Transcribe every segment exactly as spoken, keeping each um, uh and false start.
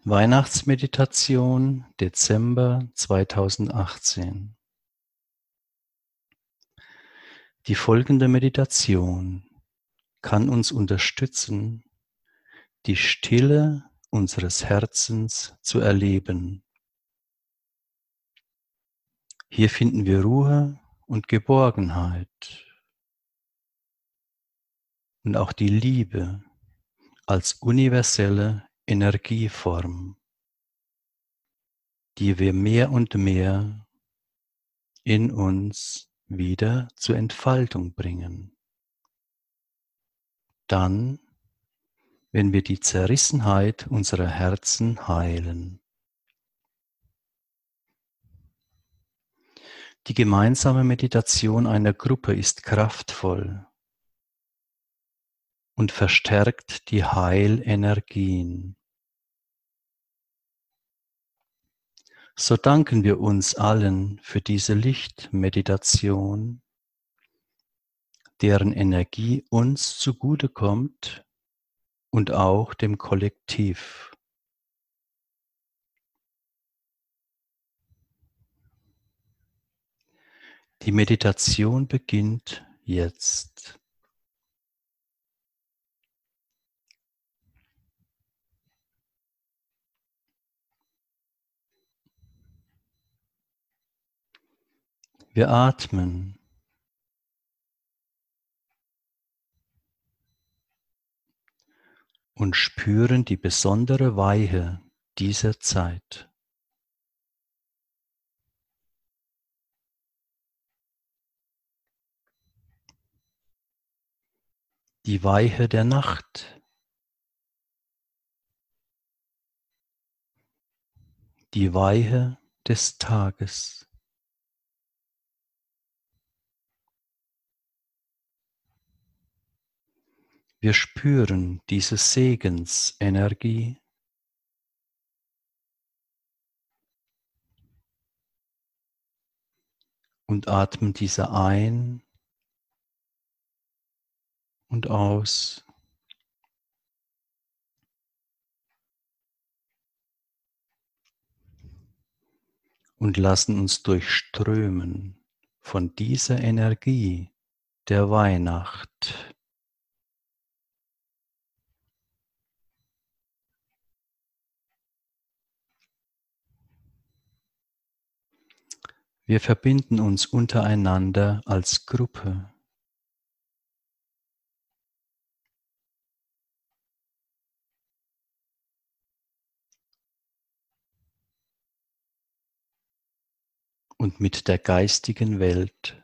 Weihnachtsmeditation Dezember zweitausendachtzehn. Die folgende Meditation kann uns unterstützen, die Stille unseres Herzens zu erleben. Hier finden wir Ruhe und Geborgenheit und auch die Liebe als universelle Energieform, die wir mehr und mehr in uns wieder zur Entfaltung bringen. Dann, wenn wir die Zerrissenheit unserer Herzen heilen. Die gemeinsame Meditation einer Gruppe ist kraftvoll und verstärkt die Heilenergien. So danken wir uns allen für diese Lichtmeditation, deren Energie uns zugutekommt und auch dem Kollektiv. Die Meditation beginnt jetzt. Wir atmen und spüren die besondere Weihe dieser Zeit. Die Weihe der Nacht, die Weihe des Tages. Wir spüren diese Segensenergie und atmen diese ein und aus. Und lassen uns durchströmen von dieser Energie der Weihnacht. Wir verbinden uns untereinander als Gruppe. Und mit der geistigen Welt.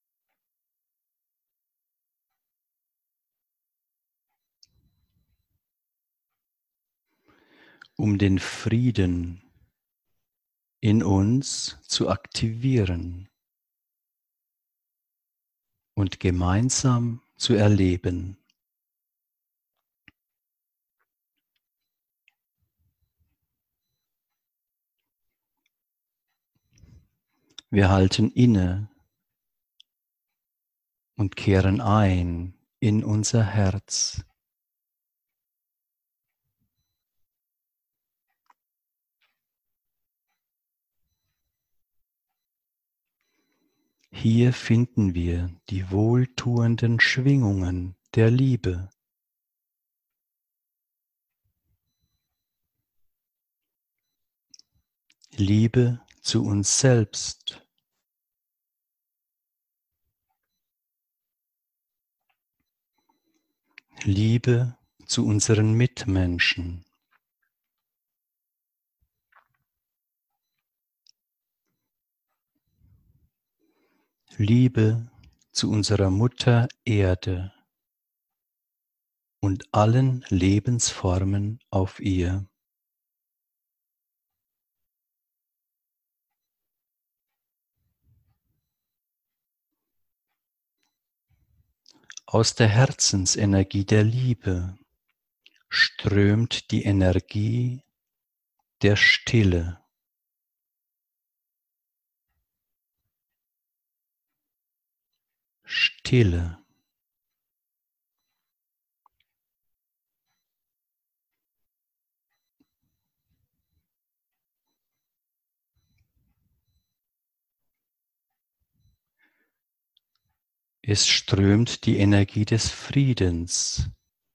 Um den Frieden in uns zu aktivieren und gemeinsam zu erleben. Wir halten inne und kehren ein in unser Herz. Hier finden wir die wohltuenden Schwingungen der Liebe. Liebe zu uns selbst. Liebe zu unseren Mitmenschen. Liebe zu unserer Mutter Erde und allen Lebensformen auf ihr. Aus der Herzensenergie der Liebe strömt die Energie der Stille. Stille. Es strömt die Energie des Friedens.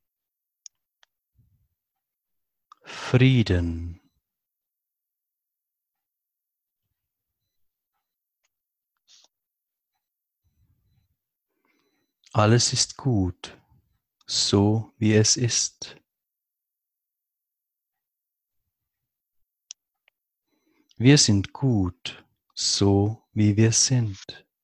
Frieden. Alles ist gut, so wie es ist. Wir sind gut, so wie wir sind.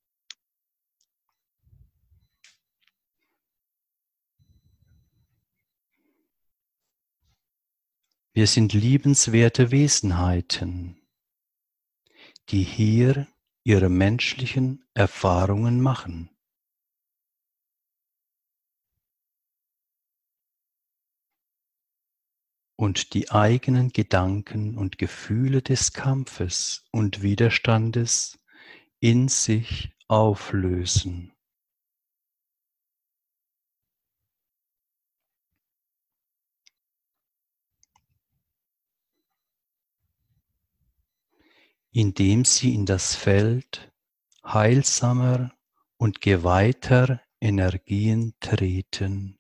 Wir sind liebenswerte Wesenheiten, die hier ihre menschlichen Erfahrungen machen. Und die eigenen Gedanken und Gefühle des Kampfes und Widerstandes in sich auflösen. Indem sie in das Feld heilsamer und geweihter Energien treten.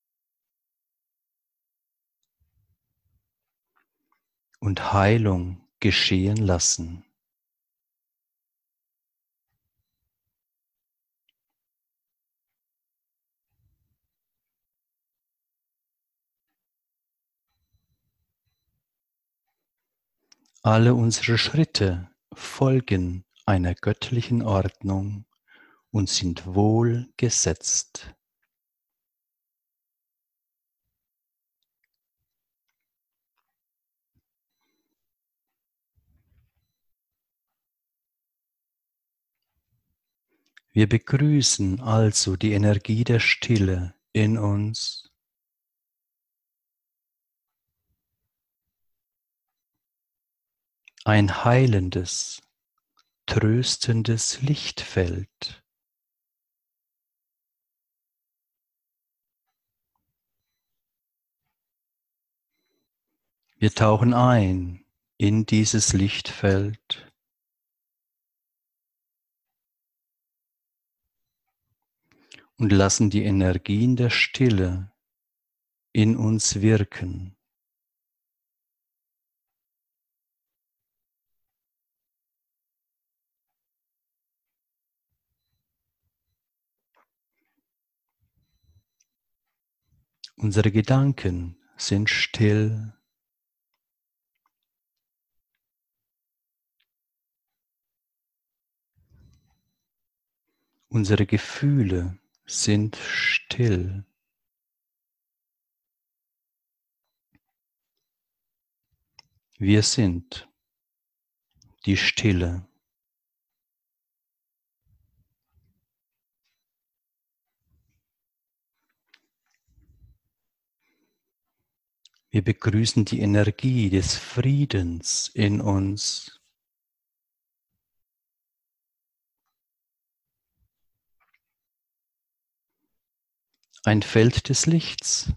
Und Heilung geschehen lassen. Alle unsere Schritte folgen einer göttlichen Ordnung und sind wohl gesetzt. Wir begrüßen also die Energie der Stille in uns. Ein heilendes, tröstendes Lichtfeld. Wir tauchen ein in dieses Lichtfeld und lassen die Energien der Stille in uns wirken. Unsere Gedanken sind still. Unsere Gefühle sind still. Wir sind die Stille. Wir begrüßen die Energie des Friedens in uns. Ein Feld des Lichts,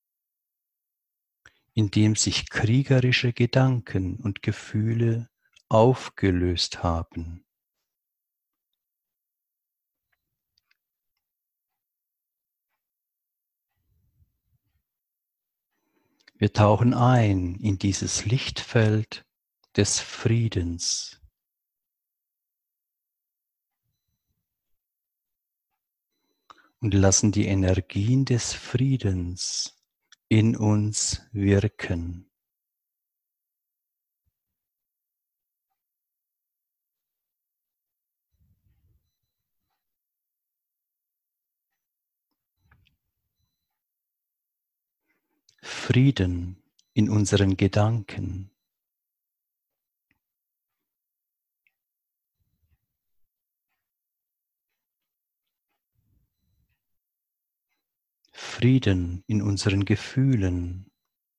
in dem sich kriegerische Gedanken und Gefühle aufgelöst haben. Wir tauchen ein in dieses Lichtfeld des Friedens. Und lassen die Energien des Friedens in uns wirken. Frieden in unseren Gedanken. Frieden in unseren Gefühlen.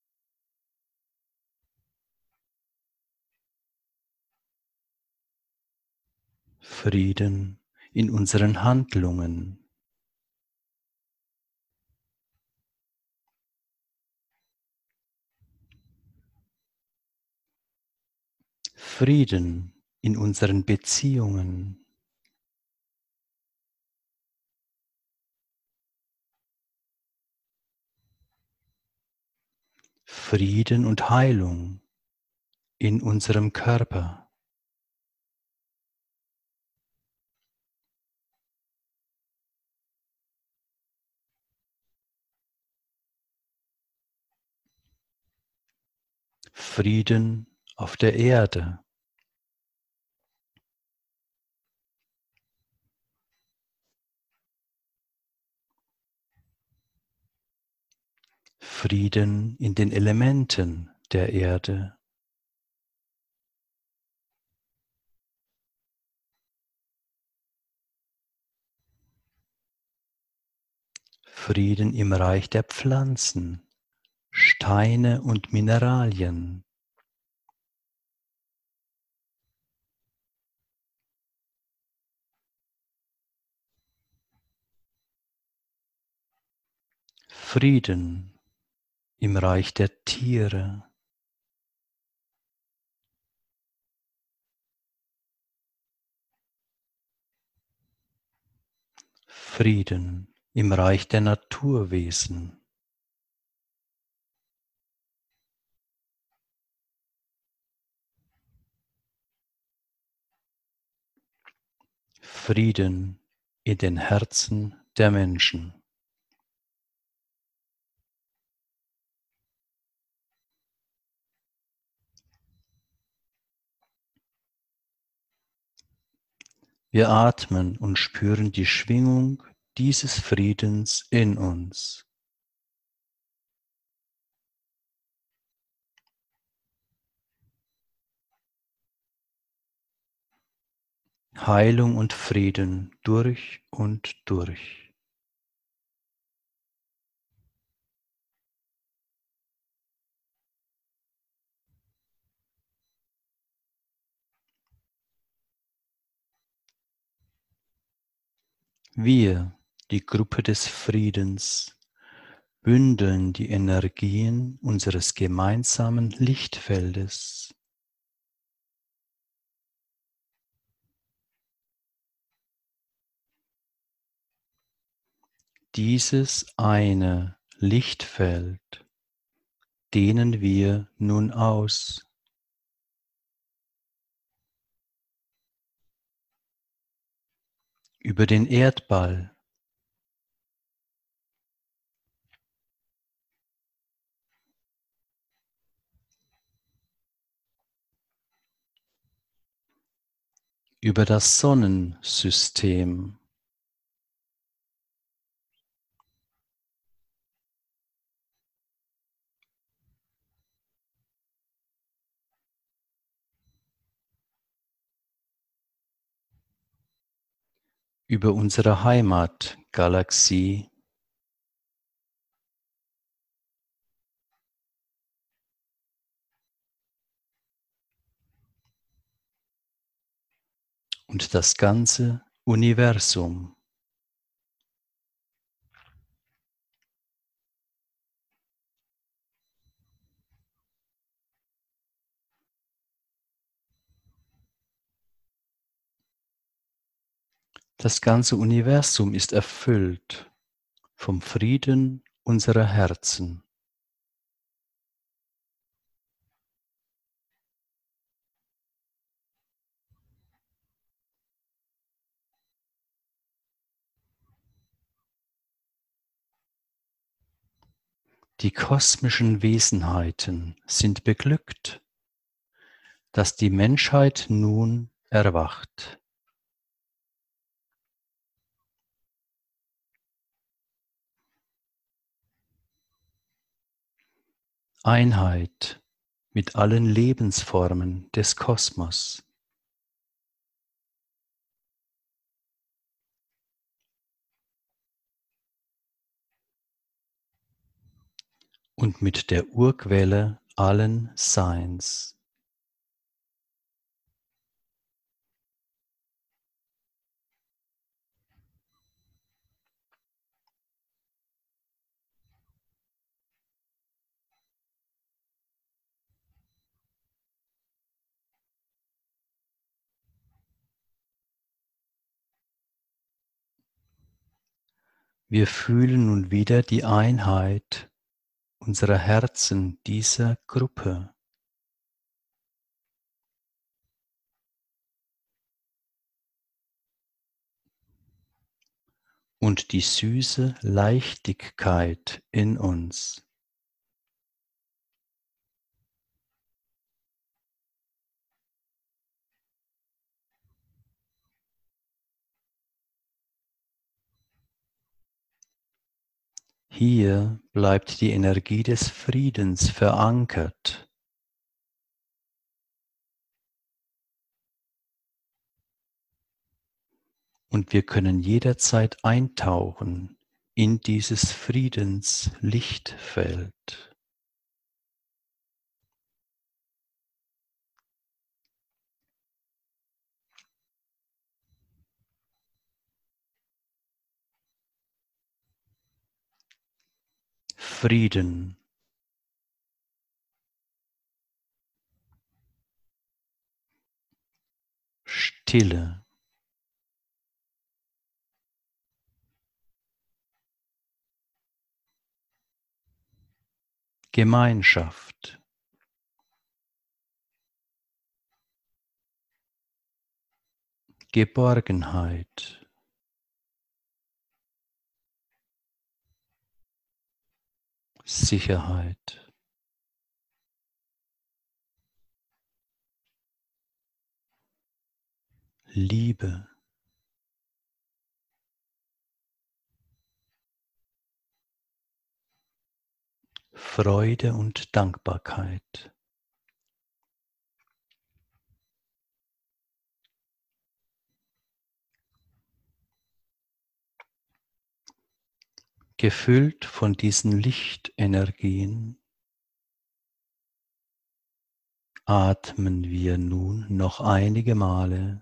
Frieden in unseren Handlungen. Frieden in unseren Beziehungen. Frieden und Heilung in unserem Körper. Frieden auf der Erde. Frieden in den Elementen der Erde. Frieden im Reich der Pflanzen, Steine und Mineralien. Frieden im Reich der Tiere. Frieden im Reich der Naturwesen. Frieden in den Herzen der Menschen. Wir atmen und spüren die Schwingung dieses Friedens in uns. Heilung und Frieden durch und durch. Wir, die Gruppe des Friedens, bündeln die Energien unseres gemeinsamen Lichtfeldes. Dieses eine Lichtfeld dehnen wir nun aus. Über den Erdball, über das Sonnensystem, über unsere Heimatgalaxie, und das ganze Universum. Das ganze Universum ist erfüllt vom Frieden unserer Herzen. Die kosmischen Wesenheiten sind beglückt, dass die Menschheit nun erwacht. Einheit mit allen Lebensformen des Kosmos. Und mit der Urquelle allen Seins. Wir fühlen nun wieder die Einheit unserer Herzen, dieser Gruppe. Und die süße Leichtigkeit in uns. Hier bleibt die Energie des Friedens verankert. Und wir können jederzeit eintauchen in dieses Friedenslichtfeld. Frieden. Stille. Gemeinschaft. Geborgenheit. Sicherheit. Liebe. Freude und Dankbarkeit. Gefüllt von diesen Lichtenergien atmen wir nun noch einige Male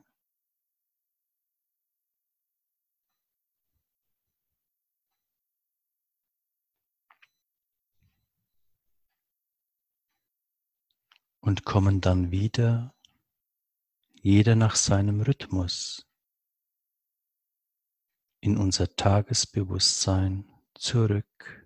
und kommen dann wieder, jeder nach seinem Rhythmus, in unser Tagesbewusstsein zurück.